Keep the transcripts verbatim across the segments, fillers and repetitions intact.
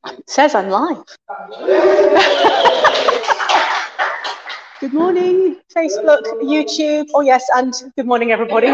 It says I'm live. Good morning, Facebook, YouTube. Oh yes, and good morning, everybody.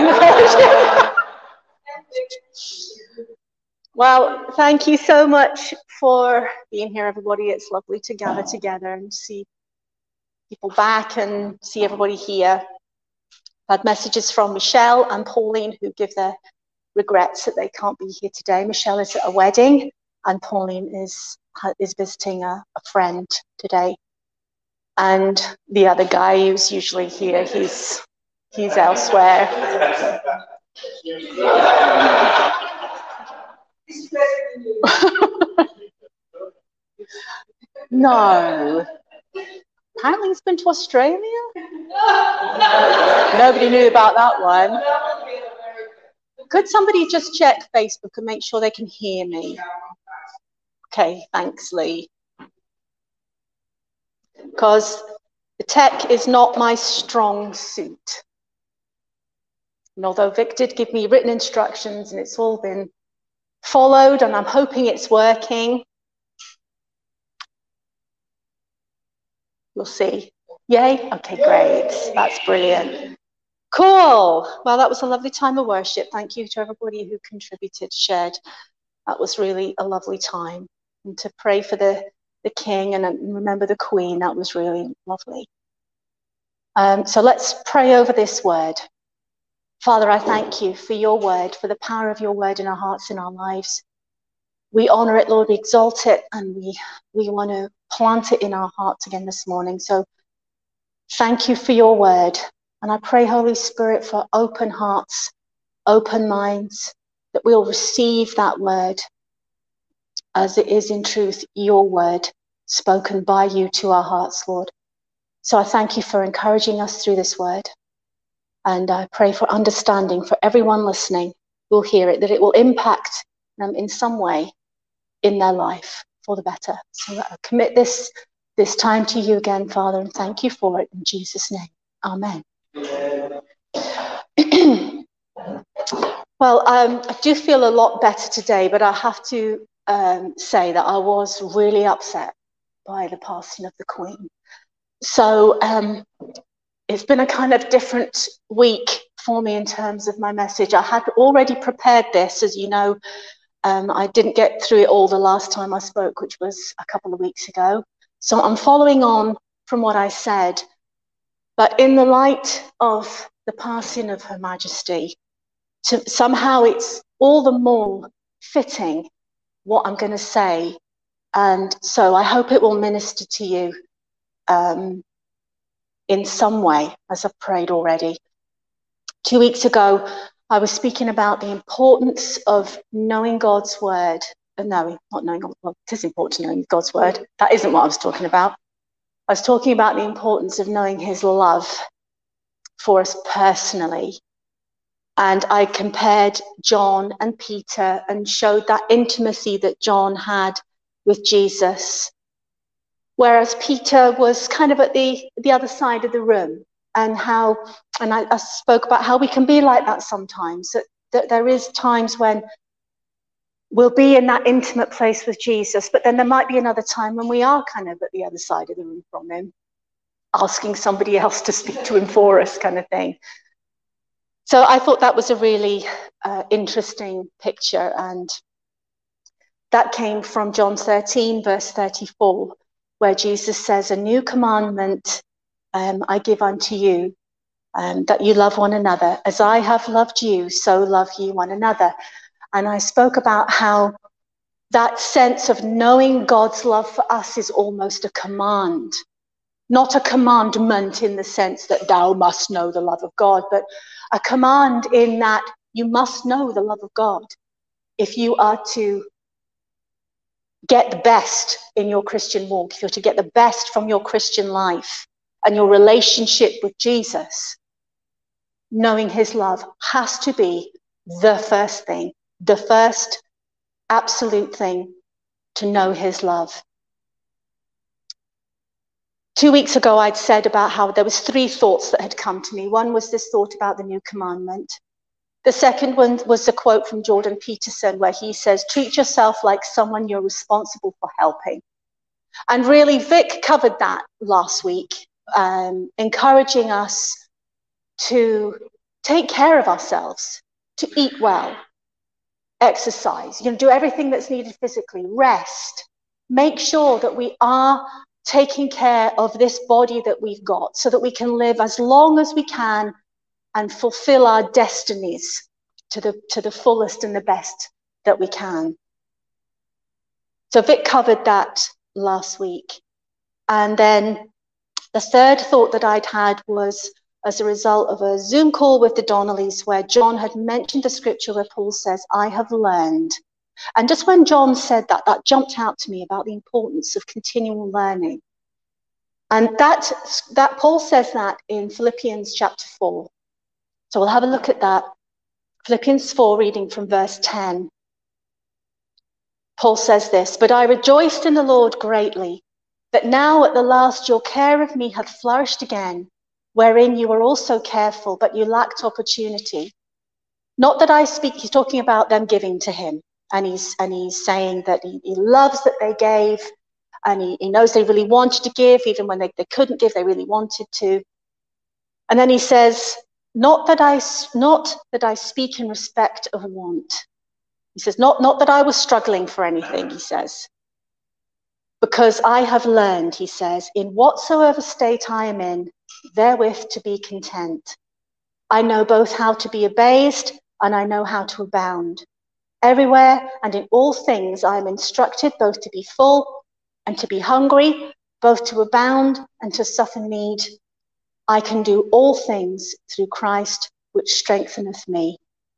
Well, thank you so much for being here, everybody. It's lovely to gather together and see people back and see everybody here. I've had messages from Michelle and Pauline who give their regrets that they can't be here today. Michelle is at a wedding and Pauline is is visiting a, a friend today. And the other guy who's usually here, he's he's elsewhere. No. Apparently he's been to Australia. Nobody knew about that one. Could somebody just check Facebook and make sure they can hear me? Okay, thanks, Lee. Because the tech is not my strong suit. And although Vic did give me written instructions and it's all been followed and I'm hoping it's working, we'll see. Yay? Okay, great. That's brilliant. Cool. Well, that was a lovely time of worship. Thank you to everybody who contributed, shared. That was really a lovely time. And to pray for the, the king and remember the queen, that was really lovely. Um, so let's pray over this word. Father, I thank you for your word, for the power of your word in our hearts and our lives. We honor it, Lord, we exalt it, and we, we want to plant it in our hearts again this morning. So thank you for your word. And I pray, Holy Spirit, for open hearts, open minds, that we'll receive that word as it is in truth, your word spoken by you to our hearts, Lord. So I thank you for encouraging us through this word. And I pray for understanding for everyone listening who will hear it, that it will impact them in some way in their life for the better. So I commit this, this time to you again, Father, and thank you for it in Jesus' name. Amen. Well, um, I do feel a lot better today, but I have to um, say that I was really upset by the passing of the Queen. So um, it's been a kind of different week for me in terms of my message. I had already prepared this, as you know. Um, I didn't get through it all the last time I spoke, which was a couple of weeks ago. So I'm following on from what I said. But in the light of the passing of Her Majesty, to, somehow it's all the more fitting what I'm going to say. And so I hope it will minister to you um, in some way, as I've prayed already. Two weeks ago, I was speaking about the importance of knowing God's word. Uh, no, not knowing, well, it is important to know God's word. That isn't what I was talking about. I was talking about the importance of knowing his love for us personally. And I compared John and Peter and showed that intimacy that John had with Jesus, whereas Peter was kind of at the, the other side of the room. And how, and I, I spoke about how we can be like that sometimes, that, that there is times when we'll be in that intimate place with Jesus, but then there might be another time when we are kind of at the other side of the room from him, asking somebody else to speak to him for us, kind of thing. So I thought that was a really uh, interesting picture, and that came from John thirteen, verse thirty-four, where Jesus says, "A new commandment um, I give unto you, um, that you love one another. As I have loved you, so love ye one another." And I spoke about how that sense of knowing God's love for us is almost a command. Not a commandment in the sense that thou must know the love of God, but a command in that you must know the love of God if you are to get the best in your Christian walk, if you're to get the best from your Christian life and your relationship with Jesus. Knowing his love has to be the first thing, the first absolute thing, to know his love. Two weeks ago, I'd said about how there was three thoughts that had come to me. One was this thought about the new commandment. The second one was a quote from Jordan Peterson where he says, treat yourself like someone you're responsible for helping. And really, Vic covered that last week, um, encouraging us to take care of ourselves, to eat well, exercise, you know, do everything that's needed physically, rest, make sure that we are taking care of this body that we've got so that we can live as long as we can and fulfill our destinies to the, to the fullest and the best that we can. So Vic covered that last week. And then the third thought that I'd had was as a result of a Zoom call with the Donnellys where John had mentioned the scripture where Paul says, I have learned. And just when John said that, that jumped out to me about the importance of continual learning. And that, that Paul says that in Philippians chapter four. So we'll have a look at that. Philippians four, reading from verse ten. Paul says this, but I rejoiced in the Lord greatly, that now at the last your care of me hath flourished again, wherein you were also careful, but you lacked opportunity. Not that I speak, he's talking about them giving to him. And he's, and he's saying that he, he loves that they gave, and he, he knows they really wanted to give, even when they, they couldn't give, they really wanted to. And then he says, not that I, not that I speak in respect of want. He says, not, not that I was struggling for anything, he says. Because I have learned, he says, in whatsoever state I am in, therewith to be content. I know both how to be abased, and I know how to abound. Everywhere and in all things I am instructed both to be full and to be hungry, both to abound and to suffer need. I can do all things through Christ, which strengtheneth me.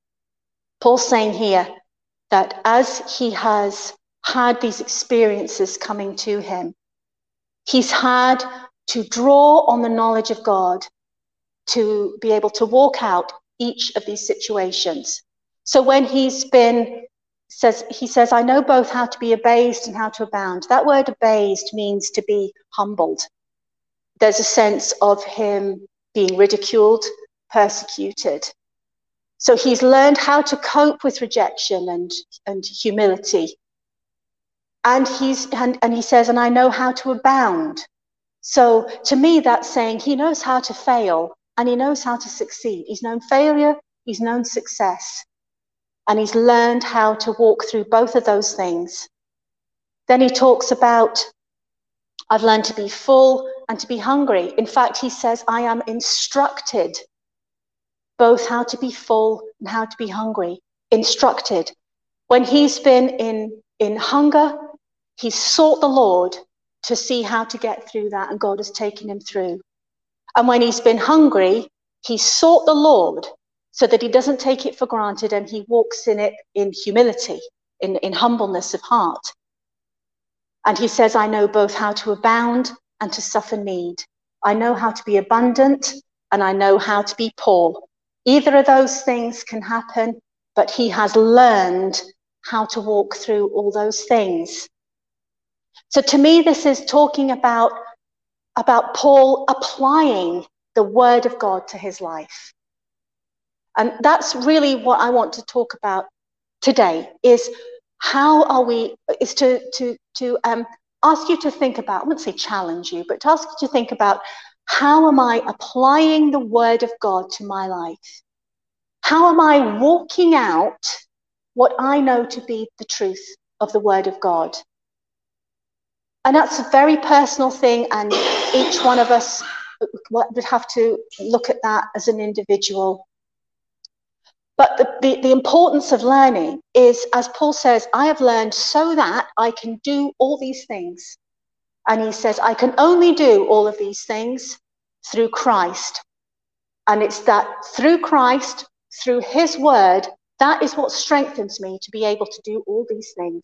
Paul's saying here that as he has had these experiences coming to him, he's had to draw on the knowledge of God to be able to walk out each of these situations. So when he's been, says, he says, I know both how to be abased and how to abound. That word abased means to be humbled. There's a sense of him being ridiculed, persecuted. So he's learned how to cope with rejection and, and humility. And he's and, and he says, and I know how to abound. So to me, that's saying he knows how to fail and he knows how to succeed. He's known failure, he's known success, and he's learned how to walk through both of those things. Then he talks about, I've learned to be full and to be hungry. In fact, he says, I am instructed both how to be full and how to be hungry. Instructed. When he's been in, in hunger, he's sought the Lord to see how to get through that, and God has taken him through. And when he's been hungry, he sought the Lord so that he doesn't take it for granted and he walks in it in humility, in, in humbleness of heart. And he says, I know both how to abound and to suffer need. I know how to be abundant and I know how to be poor. Either of those things can happen, but he has learned how to walk through all those things. So to me, this is talking about, about Paul applying the word of God to his life. And that's really what I want to talk about today, is how are we, is to, to, to um, ask you to think about, I wouldn't say challenge you, but to ask you to think about, how am I applying the word of God to my life? How am I walking out what I know to be the truth of the word of God? And that's a very personal thing, and each one of us would have to look at that as an individual. But the, the, the importance of learning is, as Paul says, I have learned so that I can do all these things. And he says, I can only do all of these things through Christ. And it's that through Christ, through his word, that is what strengthens me to be able to do all these things.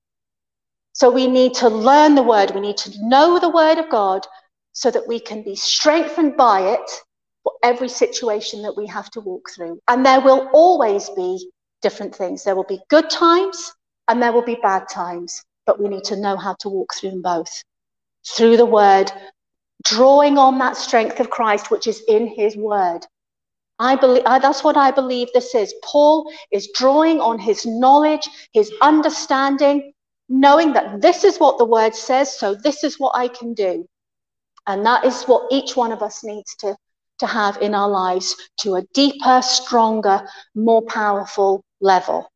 So we need to learn the word. We need to know the word of God so that we can be strengthened by it for every situation that we have to walk through. And there will always be different things. There will be good times and there will be bad times, but we need to know how to walk through them both. Through the word, drawing on that strength of Christ, which is in his word. I believe I, that's what I believe this is. Paul is drawing on his knowledge, his understanding, knowing that this is what the word says, so this is what I can do. And that is what each one of us needs to, to have in our lives, to a deeper, stronger, more powerful level.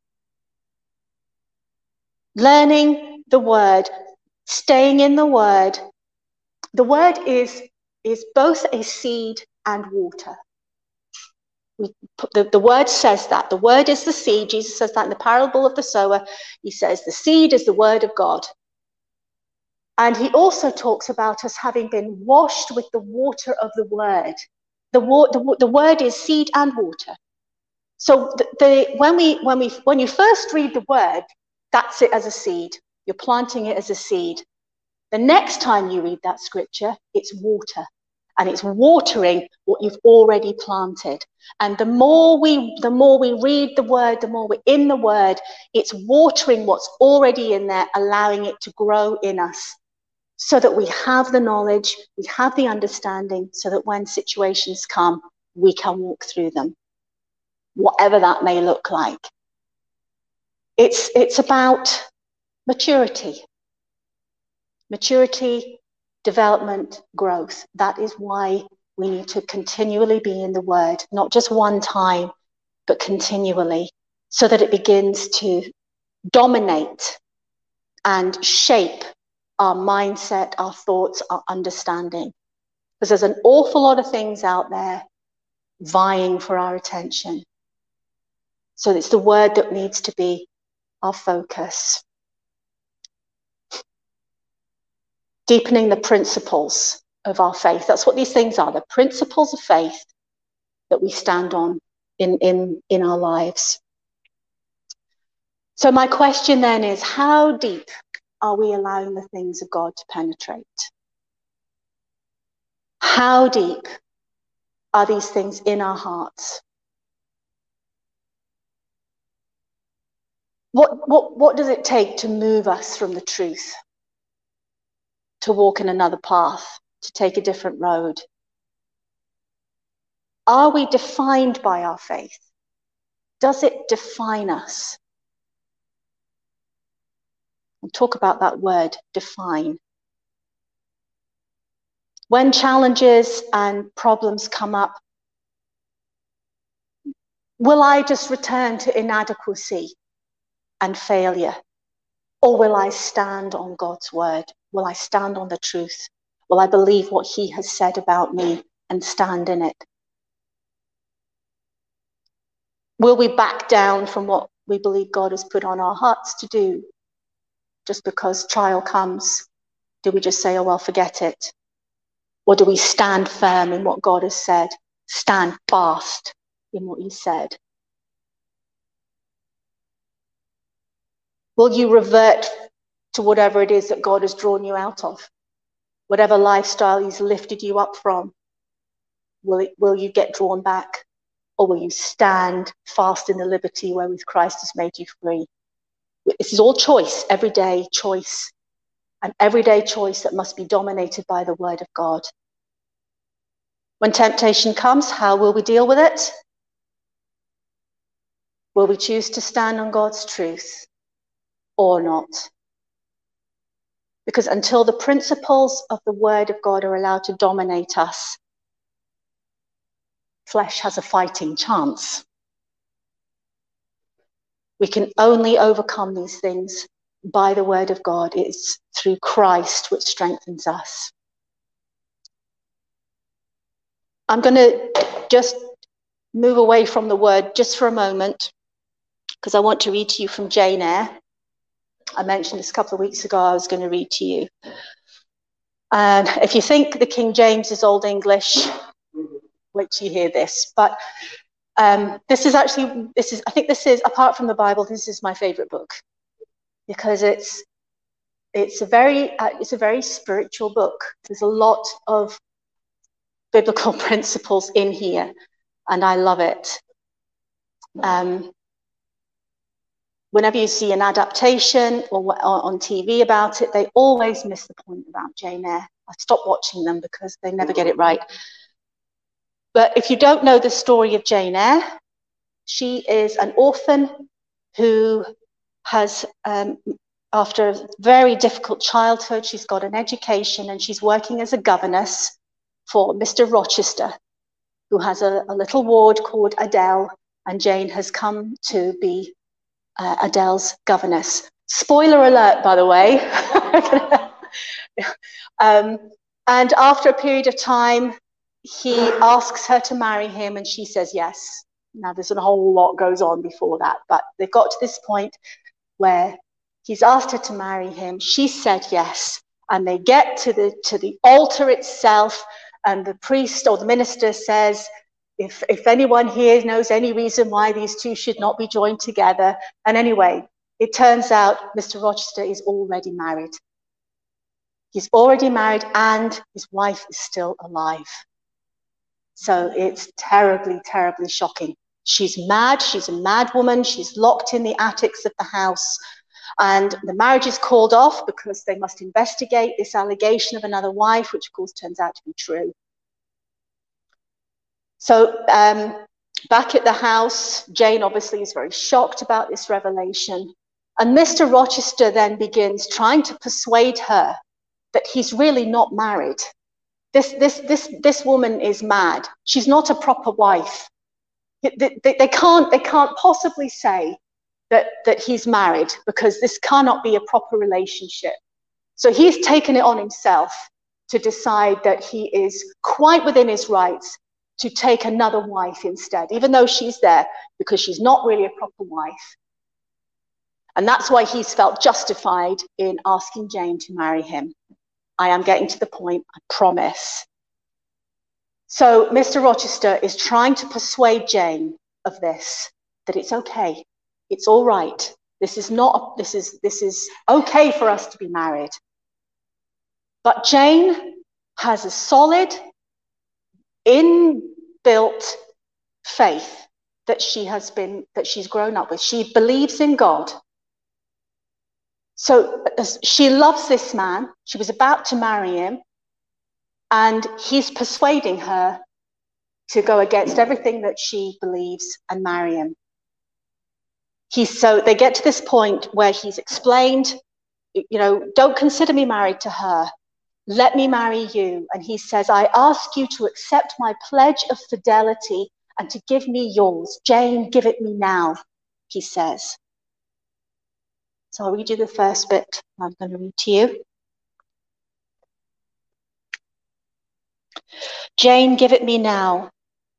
Learning the word, staying in the word. The word is, is both a seed and water. We put, the, the word says that. The word is the seed. Jesus says that in the parable of the sower. He says the seed is the word of God. And he also talks about us having been washed with the water of the word. The, the, the word is seed and water. So the, the, when, we, when, we, when you first read the word, that's it as a seed. You're planting it as a seed. The next time you read that scripture, it's water. And it's watering what you've already planted. And the more we, the more we read the word, the more we're in the word, it's watering what's already in there, allowing it to grow in us, so that we have the knowledge, we have the understanding, so that when situations come, we can walk through them, whatever that may look like. It's, it's about maturity. Maturity, development, growth. That is why we need to continually be in the word, not just one time, but continually, so that it begins to dominate and shape our mindset, our thoughts, our understanding. Because there's an awful lot of things out there vying for our attention. So it's the word that needs to be our focus. Deepening the principles of our faith. That's what these things are, the principles of faith that we stand on in, in, in our lives. So my question then is, how deep are we allowing the things of God to penetrate? How deep are these things in our hearts? What, what, what does it take to move us from the truth, to walk in another path, to take a different road? Are we defined by our faith? Does it define us? We'll talk about that word, define. When challenges and problems come up, will I just return to inadequacy and failure? Or will I stand on God's word? Will I stand on the truth? Will I believe what he has said about me and stand in it? Will we back down from what we believe God has put on our hearts to do? Just because trial comes, do we just say, oh, well, forget it? Or do we stand firm in what God has said? Stand fast in what he said? Will you revert to whatever it is that God has drawn you out of? Whatever lifestyle he's lifted you up from? Will, it, will you get drawn back? Or will you stand fast in the liberty wherewith Christ has made you free? This is all choice, everyday choice. An everyday choice that must be dominated by the word of God. When temptation comes, how will we deal with it? Will we choose to stand on God's truth or not? Because until the principles of the word of God are allowed to dominate us, flesh has a fighting chance. We can only overcome these things by the word of God. It's through Christ which strengthens us. I'm going to just move away from the word just for a moment, because I want to read to you from Jane Eyre. I mentioned this a couple of weeks ago, I was going to read to you. And if you think the King James is Old English, wait till you hear this. But um, this is actually, this is, I think this is, apart from the Bible, this is my favorite book, because it's, it's a very, uh, it's a very spiritual book. There's a lot of biblical principles in here, and I love it. Um, whenever you see an adaptation or, or on T V about it, they always miss the point about Jane Eyre. I stopped watching them because they never get it right. But if you don't know the story of Jane Eyre, she is an orphan who has, um, after a very difficult childhood, she's got an education and she's working as a governess for Mister Rochester, who has a, a little ward called Adele, and Jane has come to be uh, Adele's governess. Spoiler alert, by the way. um, and after a period of time, he asks her to marry him and she says yes. Now there's a whole lot goes on before that, but they've got to this point where he's asked her to marry him. She said yes, and they get to the to the altar itself, and the priest or the minister says, if if anyone here knows any reason why these two should not be joined together. And anyway, it turns out Mister Rochester is already married. He's already married and his wife is still alive. So it's terribly, terribly shocking. She's mad. She's a mad woman. She's locked in the attics of the house. And the marriage is called off because they must investigate this allegation of another wife, which of course turns out to be true. So um, back at the house, Jane obviously is very shocked about this revelation. And Mister Rochester then begins trying to persuade her that he's really not married. This, this, this, this woman is mad. She's not a proper wife. They, they, they, can't, they can't possibly say that, that he's married because this cannot be a proper relationship. So he's taken it on himself to decide that he is quite within his rights to take another wife instead, even though she's there, because she's not really a proper wife. And that's why he's felt justified in asking Jane to marry him. I am getting to the point, I promise. So Mister Rochester is trying to persuade Jane of this, that it's okay, it's all right. This is not, this is, this is okay for us to be married. But Jane has a solid, inbuilt faith that she has been, that she's grown up with. She believes in God. So she loves this man. She was about to marry him. And he's persuading her to go against everything that she believes and marry him. He's, so they get to this point where he's explained, you know, don't consider me married to her. Let me marry you. And he says, I ask you to accept my pledge of fidelity and to give me yours. Jane, give it me now, he says. So I'll read you the first bit. I'm going to read to you. Jane, give it me now.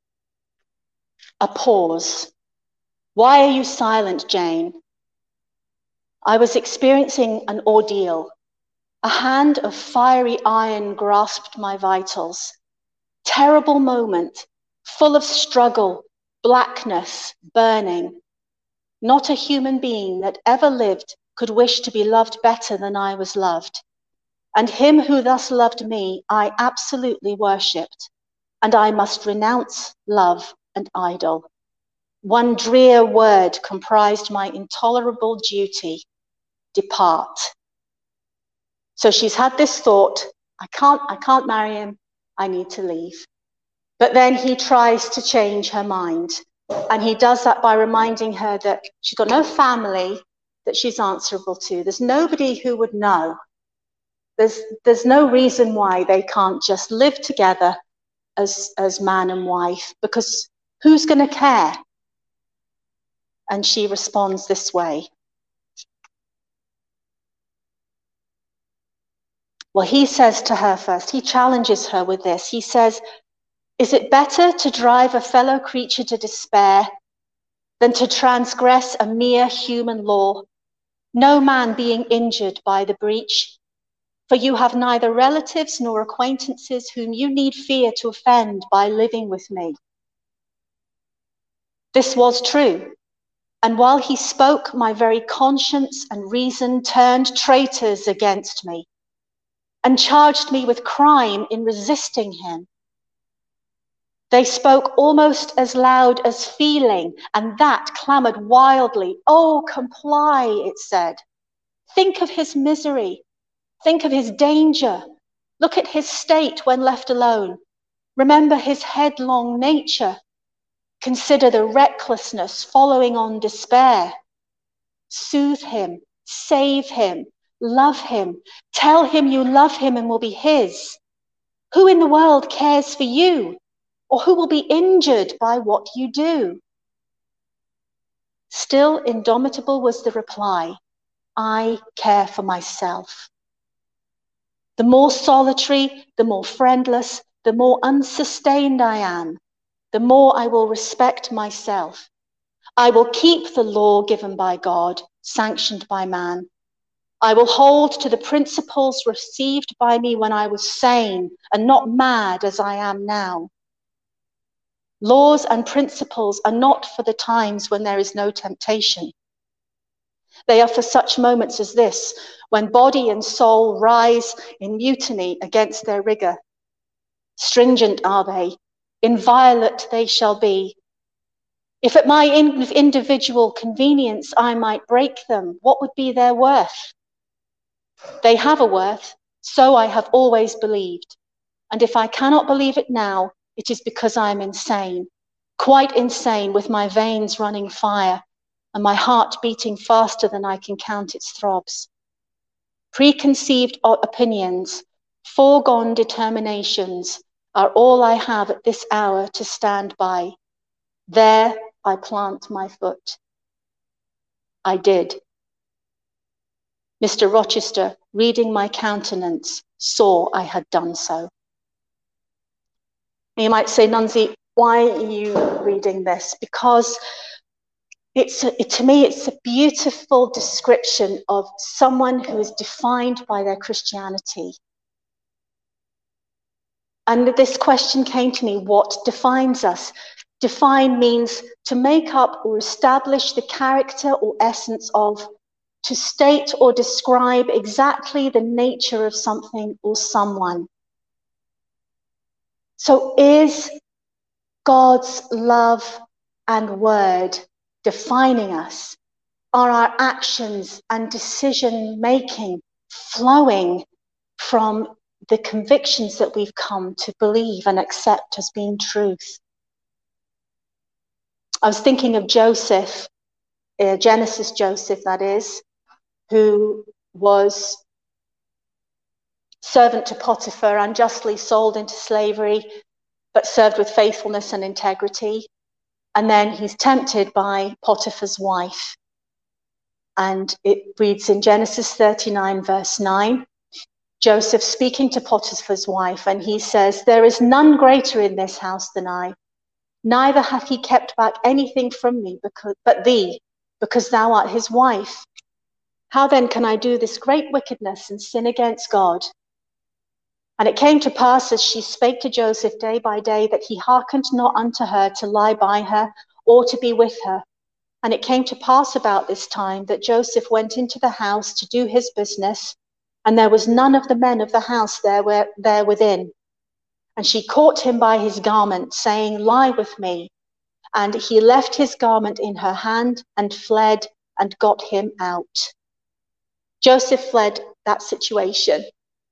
A pause. Why are you silent, Jane? I was experiencing an ordeal. A hand of fiery iron grasped my vitals. Terrible moment, full of struggle, blackness, burning. Not a human being that ever lived could wish to be loved better than I was loved. And him who thus loved me, I absolutely worshipped. And I must renounce love and idol. One drear word comprised my intolerable duty: depart. So she's had this thought, I can't, I can't marry him, I need to leave. But then he tries to change her mind. And he does that by reminding her that she's got no family that she's answerable to. There's nobody who would know. There's, there's no reason why they can't just live together as, as man and wife, because who's going to care? And she responds this way. Well, he says to her first, he challenges her with this. He says, is it better to drive a fellow creature to despair than to transgress a mere human law, no man being injured by the breach? For you have neither relatives nor acquaintances whom you need fear to offend by living with me. This was true. And while he spoke, my very conscience and reason turned traitors against me and charged me with crime in resisting him. They spoke almost as loud as feeling, and that clamored wildly. Oh, comply, it said. Think of his misery. Think of his danger. Look at his state when left alone. Remember his headlong nature. Consider the recklessness following on despair. Soothe him, save him, love him. Tell him you love him and will be his. Who in the world cares for you? Or who will be injured by what you do? Still indomitable was the reply, I care for myself. The more solitary, the more friendless, the more unsustained I am, the more I will respect myself. I will keep the law given by God, sanctioned by man. I will hold to the principles received by me when I was sane and not mad as I am now. Laws and principles are not for the times when there is no temptation. They are for such moments as this, when body and soul rise in mutiny against their rigor. Stringent are they, inviolate they shall be. If at my in- individual convenience I might break them, what would be their worth? They have a worth, so I have always believed. And if I cannot believe it now, it is because I am insane, quite insane, with my veins running fire and my heart beating faster than I can count its throbs. Preconceived opinions, foregone determinations are all I have at this hour to stand by. There I plant my foot. I did. Mister Rochester, reading my countenance, saw I had done so. And you might say, Nunzi, why are you reading this? Because it's a, it, to me, it's a beautiful description of someone who is defined by their Christianity. And this question came to me, what defines us? Define means to make up or establish the character or essence of, to state or describe exactly the nature of something or someone. So is God's love and word defining us? Are our actions and decision making flowing from the convictions that we've come to believe and accept as being truth? I was thinking of Joseph, uh, Genesis Joseph, that is, who was servant to Potiphar, unjustly sold into slavery, but served with faithfulness and integrity. And then he's tempted by Potiphar's wife. And it reads in Genesis thirty-nine, verse nine, Joseph speaking to Potiphar's wife, and he says, there is none greater in this house than I. Neither hath he kept back anything from me because, but thee, because thou art his wife. How then can I do this great wickedness and sin against God? And it came to pass, as she spake to Joseph day by day, that he hearkened not unto her to lie by her or to be with her. And it came to pass about this time that Joseph went into the house to do his business, and there was none of the men of the house there, where, there within. And she caught him by his garment, saying, lie with me. And he left his garment in her hand and fled and got him out. Joseph fled that situation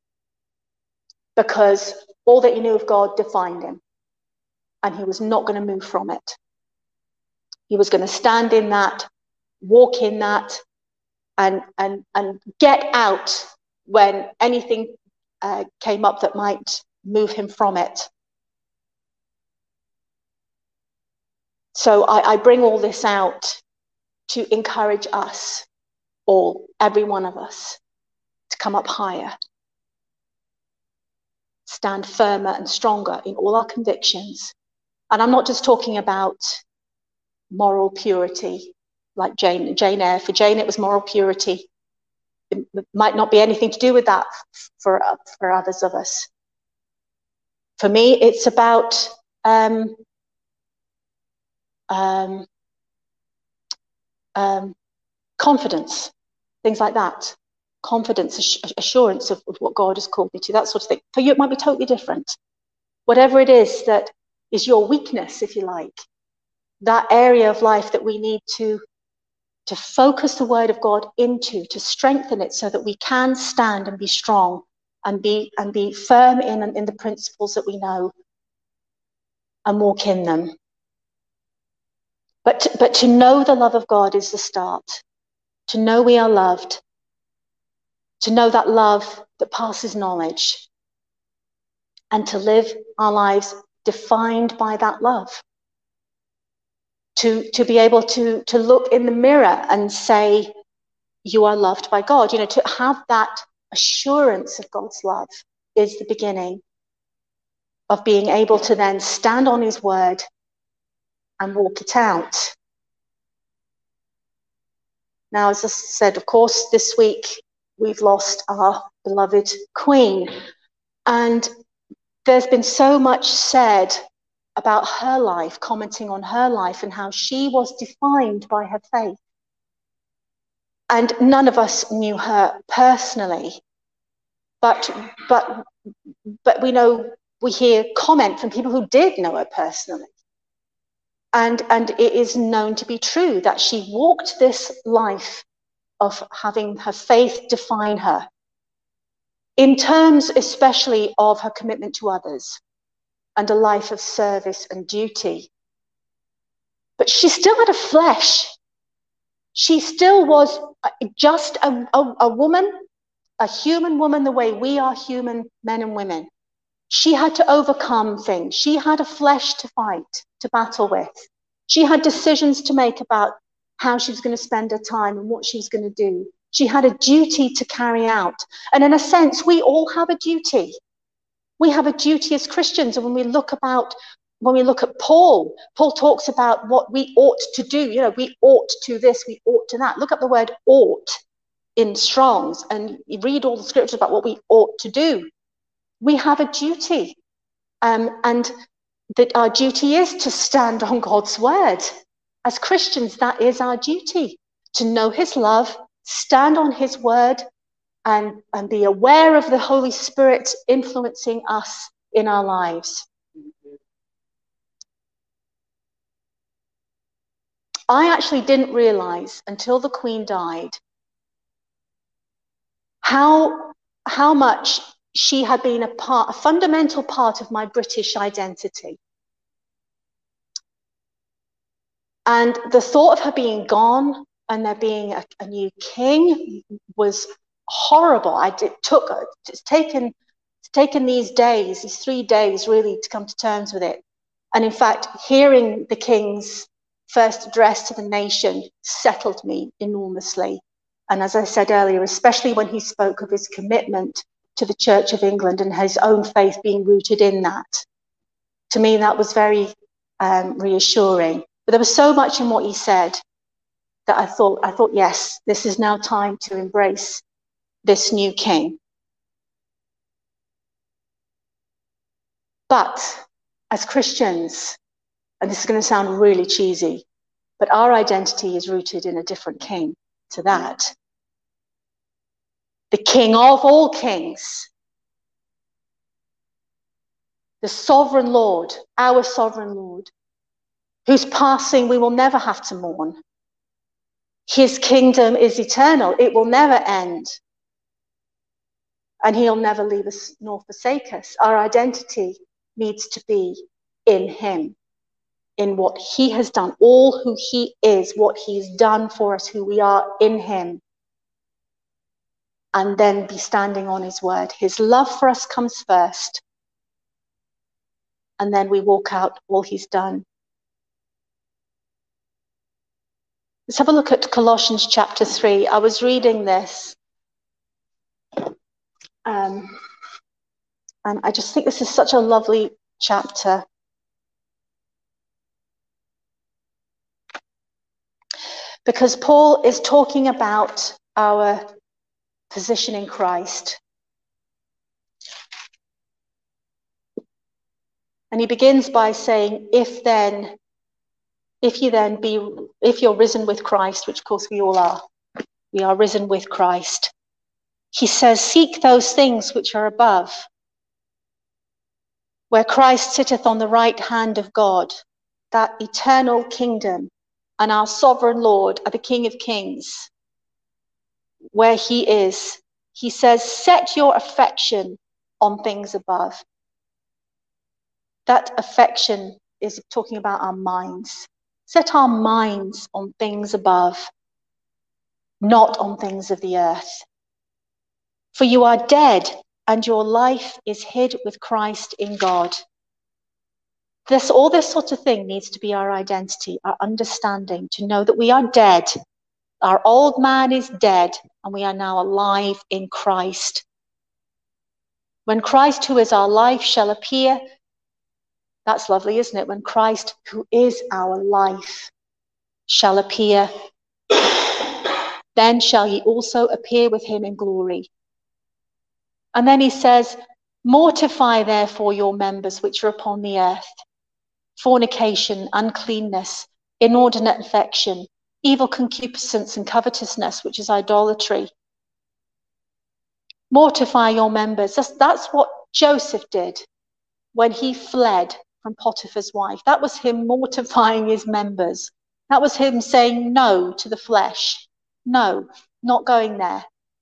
because all that he knew of God defined him, and he was not going to move from it. He was going to stand in that, walk in that, and and and get out when anything uh, came up that might move him from it. So I, I bring all this out to encourage us all, every one of us, to come up higher, stand firmer and stronger in all our convictions. And I'm not just talking about moral purity, like Jane, Jane Eyre. For Jane, it was moral purity. It might not be anything to do with that for, for others of us. For me, it's about um, um, um, confidence, things like that. Confidence, ass- assurance of, of what God has called me to, that sort of thing. For you, it might be totally different. Whatever it is that is your weakness, if you like, that area of life that we need to, to focus the word of God into, to strengthen it so that we can stand and be strong and be, and be firm in, in the principles that we know. and walk in them. But to, but to know the love of God is the start. To know we are loved. To know that love that passes knowledge. And to live our lives defined by that love. To, to be able to, to look in the mirror and say, you are loved by God. You know, to have that assurance of God's love is the beginning of being able to then stand on his word and walk it out. Now, as I said, of course, this week we've lost our beloved Queen. And there's been so much said about her life, commenting on her life and how she was defined by her faith. And none of us knew her personally. But, but, but we know, we hear comment from people who did know her personally. And, and it is known to be true that she walked this life of having her faith define her, in terms especially of her commitment to others and a life of service and duty. But she still had a flesh. She still was just a, a, a woman, a human woman the way we are human men and women. She had to overcome things. She had a flesh to fight, to battle with. She had decisions to make about how she was going to spend her time and what she was going to do. She had a duty to carry out. And in a sense, we all have a duty. We have a duty as Christians. And when we look about, when we look at Paul, Paul talks about what we ought to do. You know, we ought to this, we ought to that. Look up the word ought in Strong's and you read all the scriptures about what we ought to do. We have a duty. Um, and that our duty is to stand on God's word. As Christians, that is our duty, to know his love, stand on his word, and, and be aware of the Holy Spirit influencing us in our lives. I actually didn't realize until the Queen died how, how much she had been a part, a fundamental part of my British identity. And the thought of her being gone and there being a, a new king was horrible. I did, took it's taken it's taken these days, these three days, really to come to terms with it. And in fact, hearing the king's first address to the nation settled me enormously. And as I said earlier, especially when he spoke of his commitment to the Church of England and his own faith being rooted in that, to me that was very um, reassuring. But there was so much in what he said that I thought, I thought, yes, this is now time to embrace this new king. But as Christians, and this is going to sound really cheesy, but our identity is rooted in a different king to that. The King of all kings. The sovereign Lord, our sovereign Lord, whose passing we will never have to mourn. His kingdom is eternal. It will never end. And he'll never leave us nor forsake us. Our identity needs to be in him, in what he has done, all who he is, what he's done for us, who we are in him. And then be standing on his word. His love for us comes first. And then we walk out all he's done. Let's have a look at Colossians chapter three. I was reading this. Um, and I just think this is such a lovely chapter. Because Paul is talking about our position in Christ. And he begins by saying, if then, if you then be, if you're risen with Christ, which of course we all are, we are risen with Christ. He says, seek those things which are above, where Christ sitteth on the right hand of God, that eternal kingdom, and our sovereign Lord, the King of Kings, where he is. He says, set your affection on things above. That affection is talking about our minds. Set our minds on things above, not on things of the earth. For you are dead, and your life is hid with Christ in God. This, all this sort of thing needs to be our identity, our understanding, to know that we are dead. Our old man is dead, and we are now alive in Christ. When Christ, who is our life, shall appear, that's lovely, isn't it? When Christ, who is our life, shall appear, then shall ye also appear with him in glory. And then he says, mortify therefore your members which are upon the earth, fornication, uncleanness, inordinate affection, evil concupiscence and covetousness, which is idolatry. Mortify your members. That's, that's what Joseph did when he fled from Potiphar's wife. That was him mortifying his members. That was him saying no to the flesh. No, not going there.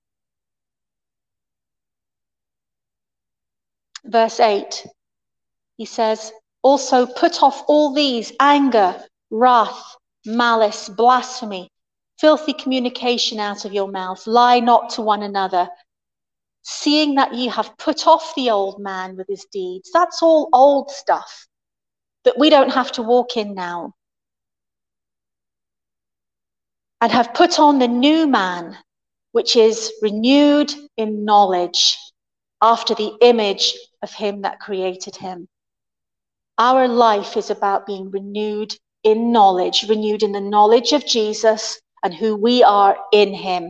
Verse eight, he says, also put off all these: anger, wrath, malice, blasphemy, filthy communication out of your mouth. Lie not to one another, seeing that ye have put off the old man with his deeds. That's all old stuff that we don't have to walk in now. And have put on the new man, which is renewed in knowledge, after the image of him that created him. Our life is about being renewed in knowledge, renewed in the knowledge of Jesus and who we are in him.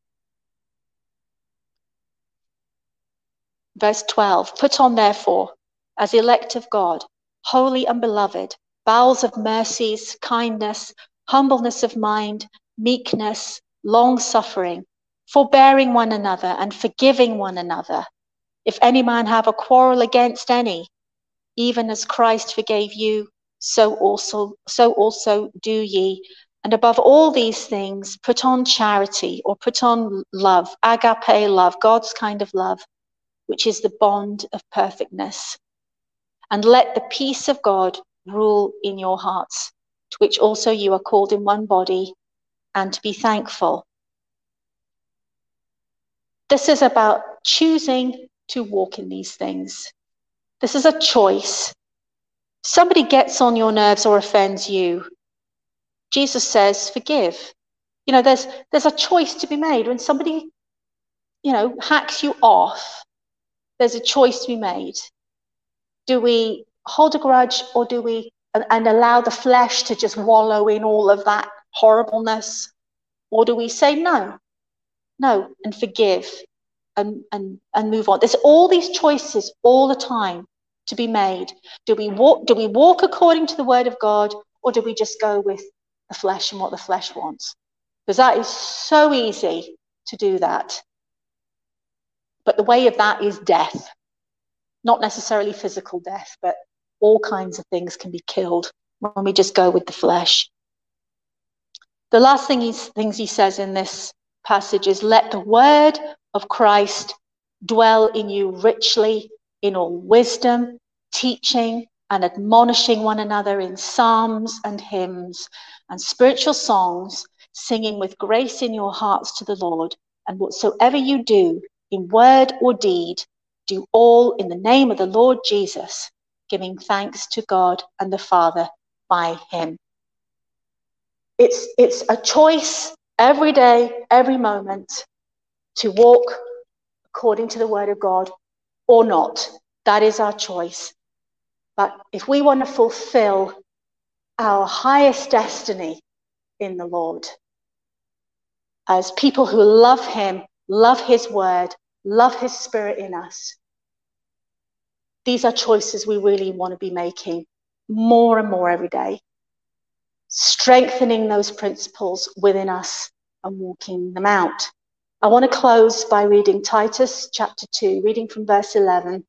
Verse twelve, put on therefore, as elect of God, holy and beloved, bowels of mercies, kindness, humbleness of mind, meekness, long-suffering, forbearing one another and forgiving one another. If any man have a quarrel against any, even as Christ forgave you, so also, so also do ye. And above all these things, put on charity, or put on love, agape love, God's kind of love, which is the bond of perfectness. And let the peace of God rule in your hearts, to which also you are called in one body, and to be thankful. This is about choosing to walk in these things. This is a choice. Somebody gets on your nerves or offends you, Jesus says, forgive. You know, there's there's a choice to be made. When somebody, you know, hacks you off, there's a choice to be made. Do we hold a grudge, or do we and, and allow the flesh to just wallow in all of that horribleness? Or do we say no, no, and forgive and, and, and move on? There's all these choices all the time to be made. Do we walk, do we walk according to the word of God, or do we just go with the flesh and what the flesh wants? Because that is so easy to do that. But the way of that is death. Not necessarily physical death, but all kinds of things can be killed when we just go with the flesh. The last thing he, things he says in this passage is, let the word of Christ dwell in you richly in all wisdom, teaching and admonishing one another in psalms and hymns and spiritual songs, singing with grace in your hearts to the Lord. And whatsoever you do in word or deed, do all in the name of the Lord Jesus, giving thanks to God and the Father by him. It's, it's a choice every day, every moment, to walk according to the word of God or not. That is our choice. But if we want to fulfill our highest destiny in the Lord, as people who love him, love his word, love his spirit in us, these are choices we really want to be making more and more every day, strengthening those principles within us and walking them out. I want to close by reading Titus chapter two, reading from verse eleven,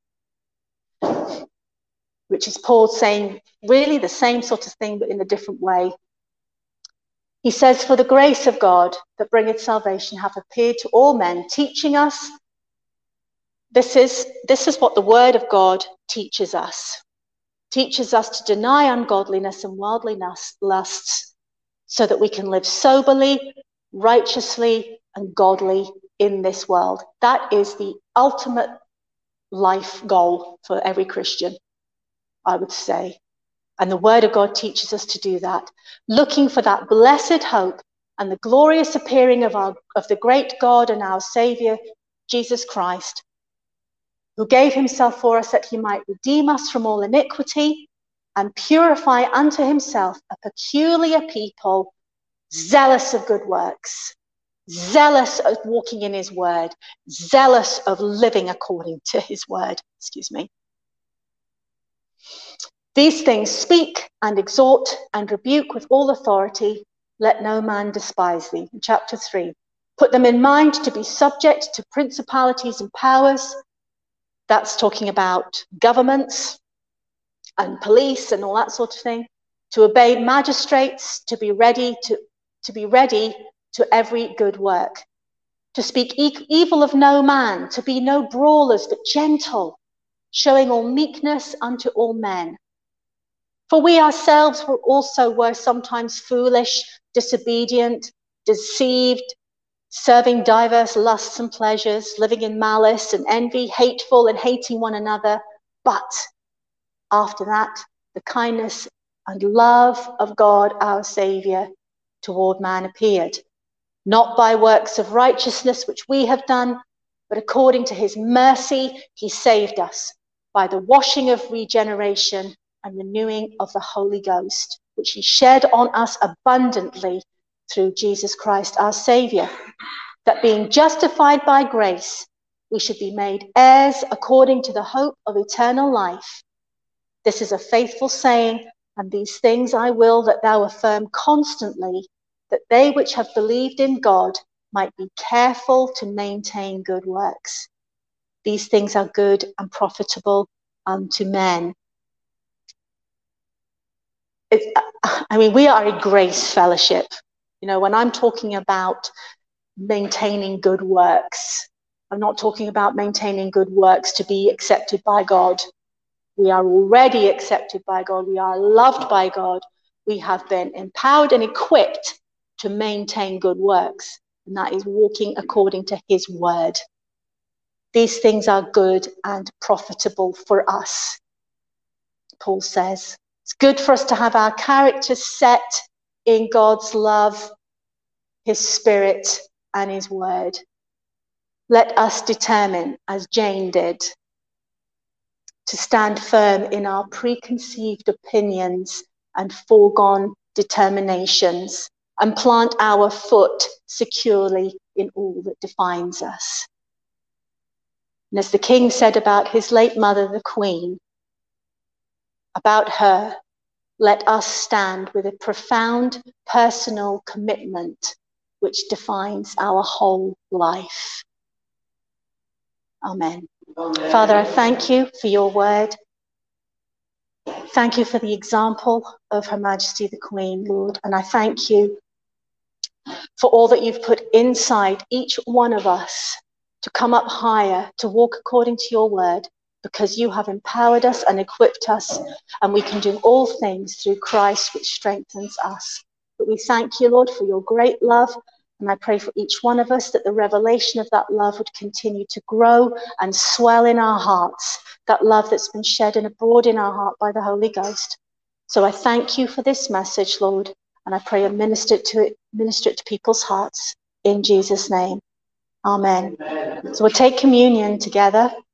which is Paul saying really the same sort of thing, but in a different way. He says, for the grace of God that bringeth salvation hath appeared to all men, teaching us. This is, this is what the word of God teaches us. teaches us to deny ungodliness and worldly lusts so that we can live soberly, righteously, and godly in this world. That is the ultimate life goal for every Christian, I would say. And the Word of God teaches us to do that, looking for that blessed hope and the glorious appearing of, our, of the great God and our Saviour, Jesus Christ, who gave himself for us that he might redeem us from all iniquity and purify unto himself a peculiar people, zealous of good works, zealous of walking in his word, zealous of living according to his word. Excuse me. These things speak and exhort and rebuke with all authority. Let no man despise thee. In chapter three, put them in mind to be subject to principalities and powers. That's talking about governments and police and all that sort of thing. To obey magistrates, to be ready to, to be ready to every good work. To speak e- evil of no man, to be no brawlers, but gentle, showing all meekness unto all men. For we ourselves were also were sometimes foolish, disobedient, deceived, serving diverse lusts and pleasures, living in malice and envy, hateful and hating one another. But after that, the kindness and love of God our Saviour toward man appeared, not by works of righteousness which we have done, but according to his mercy he saved us by the washing of regeneration and renewing of the Holy Ghost, which he shed on us abundantly through Jesus Christ our Saviour, that being justified by grace, we should be made heirs according to the hope of eternal life. This is a faithful saying, and these things I will that thou affirm constantly, that they which have believed in God might be careful to maintain good works. These things are good and profitable unto men. It's, I mean, we are a grace fellowship. You know, when I'm talking about maintaining good works, I'm not talking about maintaining good works to be accepted by God. We are already accepted by God. We are loved by God. We have been empowered and equipped to maintain good works, and that is walking according to his word. These things are good and profitable for us, Paul says. It's good for us to have our characters set in God's love, his spirit, and his word. Let us determine, as Jane did, to stand firm in our preconceived opinions and foregone determinations, and plant our foot securely in all that defines us. And as the king said about his late mother, the Queen, about her, let us stand with a profound personal commitment which defines our whole life. Amen. Amen. Father, I thank you for your word. Thank you for the example of Her Majesty the Queen, Lord. And I thank you for all that you've put inside each one of us to come up higher, to walk according to your word, because you have empowered us and equipped us, and we can do all things through Christ, which strengthens us. But we thank you, Lord, for your great love. And I pray for each one of us that the revelation of that love would continue to grow and swell in our hearts, that love that's been shed and abroad in our heart by the Holy Ghost. So I thank you for this message, Lord, and I pray and minister it to it, minister it to people's hearts in Jesus' name. Amen. Amen. So we'll take communion together.